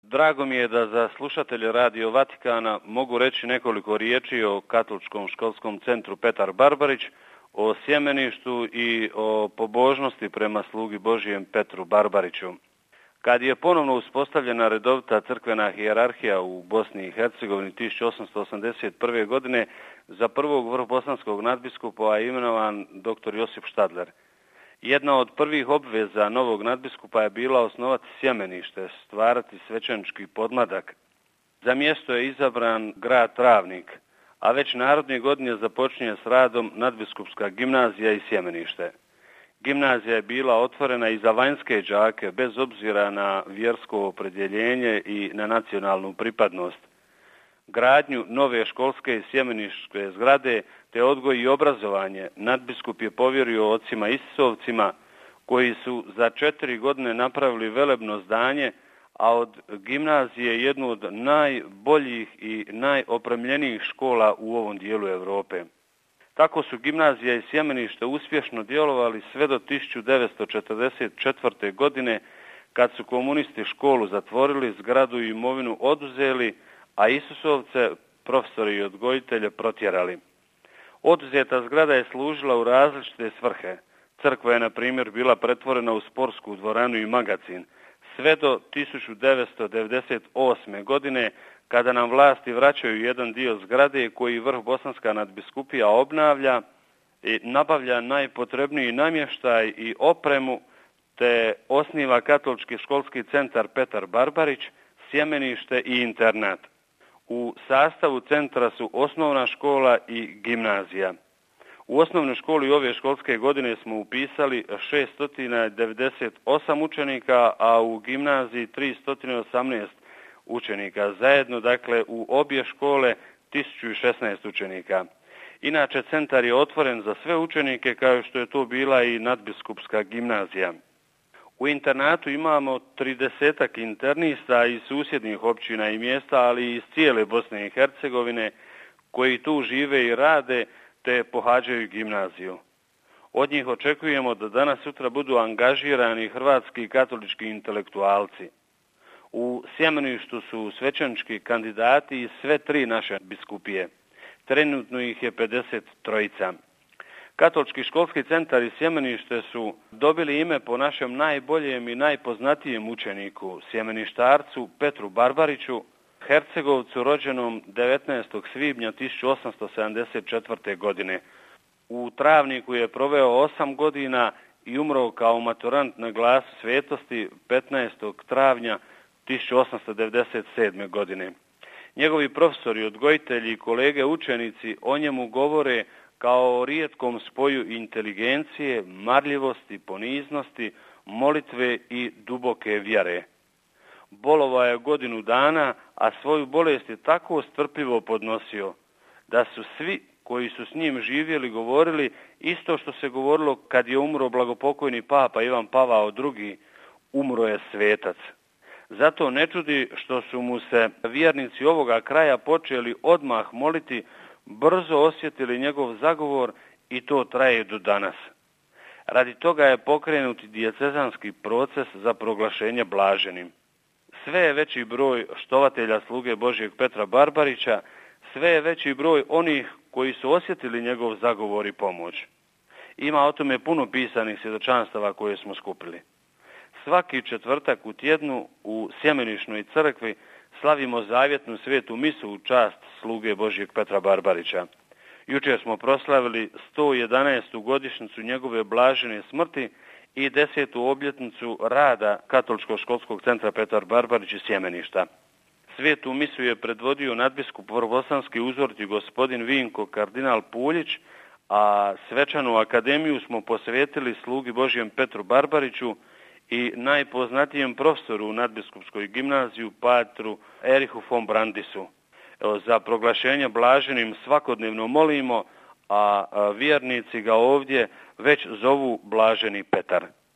Drago mi je da za slušatelje Radio Vatikana mogu reći nekoliko riječi o Katoličkom školskom centru Petar Barbarić, o sjemeništu i o pobožnosti prema slugi Božijem Petru Barbariću. Kad je ponovno uspostavljena redovita crkvena hijerarhija u Bosni i Hercegovini 1881. godine, za prvog vrhbosanskog nadbiskupa je imenovan dr. Josip Štadler. Jedna od prvih obveza novog nadbiskupa je bila osnovati sjemenište, stvarati svećenički podmladak. Za mjesto je izabran grad Travnik, a već naredne godine započinje s radom nadbiskupska gimnazija i sjemenište. Gimnazija je bila otvorena i za vanjske đake, bez obzira na vjersko opredjeljenje i na nacionalnu pripadnost. Gradnju nove školske i sjemeniške zgrade te odgoj i obrazovanje nadbiskup je povjerio ocima Isusovcima, koji su za 4 godine napravili velebno zdanje, a od gimnazije jednu od najboljih i najopremljenijih škola u ovom dijelu Europe. Tako su gimnazija i sjemenište uspješno djelovali sve do 1944. godine, kad su komunisti školu zatvorili, zgradu i imovinu oduzeli, a Isusovce, profesori i odgojitelje, protjerali. Oduzeta zgrada je služila u različite svrhe. Crkva je, na primjer, bila pretvorena u sportsku dvoranu i magacin, sve do 1998. godine, kada nam vlasti vraćaju jedan dio zgrade koji vrhbosanska nadbiskupija obnavlja i nabavlja najpotrebniji namještaj i opremu, te osniva Katolički školski centar Petar Barbarić, sjemenište i internat. U sastavu centra su osnovna škola i gimnazija. U osnovnoj školi ove školske godine smo upisali 698 učenika, a u gimnaziji 318 učenika. Zajedno, dakle, u obje škole 1016 učenika. Inače, centar je otvoren za sve učenike, kao što je to bila i nadbiskupska gimnazija. U internatu imamo 30 internista iz susjednih općina i mjesta, ali i iz cijele Bosne i Hercegovine, koji tu žive i rade, te pohađaju gimnaziju. Od njih očekujemo da danas sutra budu angažirani hrvatski katolički intelektualci. U sjemeništu su svećenički kandidati iz sve 3 naše biskupije. Trenutno ih je 53. Katolički školski centar i sjemenište su dobili ime po našem najboljem i najpoznatijem učeniku, sjemeništarcu Petru Barbariću, Hercegovcu rođenom 19. svibnja 1874. godine. U Travniku je proveo 8 godina i umro kao maturant na glasu svetosti 15. travnja 1897. godine. Njegovi profesori, odgojitelji i kolege učenici o njemu govore kao o rijetkom spoju inteligencije, marljivosti, poniznosti, molitve i duboke vjere. Bolovao je godinu dana, a svoju bolest je tako strpljivo podnosio da su svi koji su s njim živjeli govorili isto što se govorilo kad je umro blagopokojni papa Ivan Pavao II, umro je svetac. Zato ne čudi što su mu se vjernici ovoga kraja počeli odmah moliti, brzo osjetili njegov zagovor i to traje do danas. Radi toga je pokrenut dijecezanski proces za proglašenje blaženim. Sve je veći broj štovatelja sluge Božijeg Petra Barbarića, sve je veći broj onih koji su osjetili njegov zagovor i pomoć. Ima o tome puno pisanih svjedočanstava koje smo skupili. Svaki četvrtak u tjednu u Sjemenišnoj crkvi slavimo zavjetnu svetu misu u čast sluge Božijeg Petra Barbarića. Jučer smo proslavili 111. godišnjicu njegove blažene smrti i 10. obljetnicu rada Katoličkog školskog centra Petar Barbarić iz sjemeništa. Svetu misu je predvodio nadbiskup vrhbosanski uzoriti gospodin Vinko kardinal Puljić, a svečanu akademiju smo posvetili slugi Božijem Petru Barbariću i najpoznatijem profesoru u nadbiskupskoj gimnaziju patru Erihu von Brandisu. Za proglašenje blaženim svakodnevno molimo, a vjernici ga ovdje već zovu blaženi Petar.